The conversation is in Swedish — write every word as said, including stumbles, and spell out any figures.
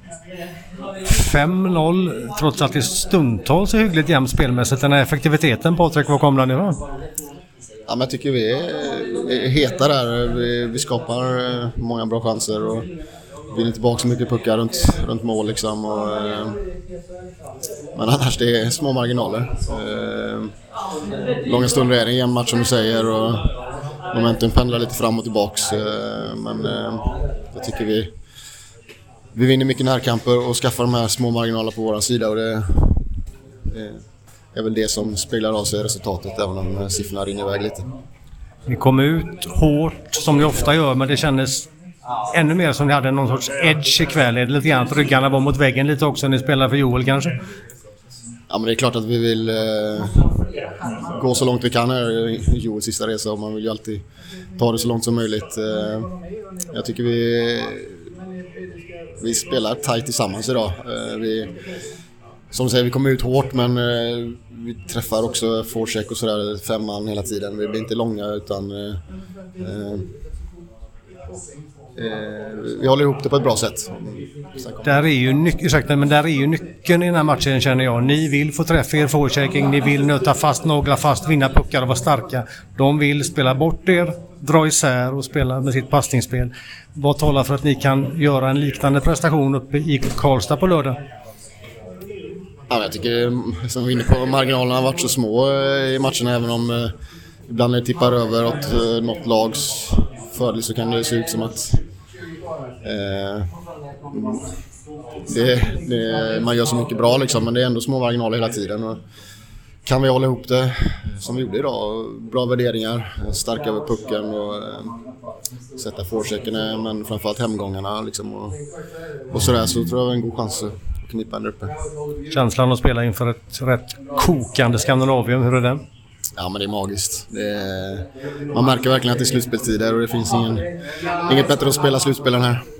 fem noll, trots att det stundtals är hyggligt jämnt spelmässigt. Den här effektiviteten, Patrik, var kom den ifrån? Ja, men jag tycker vi är, är heta där. Vi, vi skapar många bra chanser och vinner tillbaka så mycket puckar runt, runt mål liksom. Och, men annars det är små marginaler. Långa stunder är det en match som du säger och momentum pendlar lite fram och tillbaks. Men jag tycker vi vi vinner mycket närkamper och skaffar de här små marginaler på vår sida och det, det är väl det som speglar av sig resultatet, även om siffrorna rinner iväg lite. Vi kom ut hårt som vi ofta gör, men det kändes ännu mer som ni hade någon sorts edge ikväll. Är det lite grann att ryggarna var mot väggen lite också när ni spelar för Joel kanske? Ja, men det är klart att vi vill eh, gå så långt vi kan här i Joels sista resa och man vill ju alltid ta det så långt som möjligt. Eh, jag tycker vi vi spelar tajt tillsammans idag. Eh, vi, som du säger, vi kommer ut hårt men eh, vi träffar också forecheck och sådär femman hela tiden. Vi blir inte långa utan eh, eh, vi håller ihop det på ett bra sätt. Där är ju nyc- ursäkta, men där är ju nyckeln i den här matchen, känner jag. Ni vill få träffa er forechecking, ni vill nöta fast, några fast, vinna puckar och vara starka. De vill spela bort er, dra isär och spela med sitt passningsspel. Vad talar för att ni kan göra en liknande prestation uppe i Karlstad på lördag? Ja, jag tycker som vi är inne på, marginalerna har varit så små i matcherna, även om eh, ibland när det tippar över åt eh, något lags fördel så kan det se ut som att eh, det, det, man gör så mycket bra liksom, men det är ändå små marginaler hela tiden och kan vi hålla ihop det som vi gjorde idag, bra värderingar, starka över pucken och eh, sätta forechecken men framförallt hemgångarna liksom, och, och sådär, så tror jag vi har en god chans att knipa den uppe. Känslan att spela inför ett rätt kokande Skandinavium, hur är den? Ja, men det är magiskt. Det är, man märker verkligen att det är slutspelstider och det finns ingen, inget bättre att spela slutspelen här.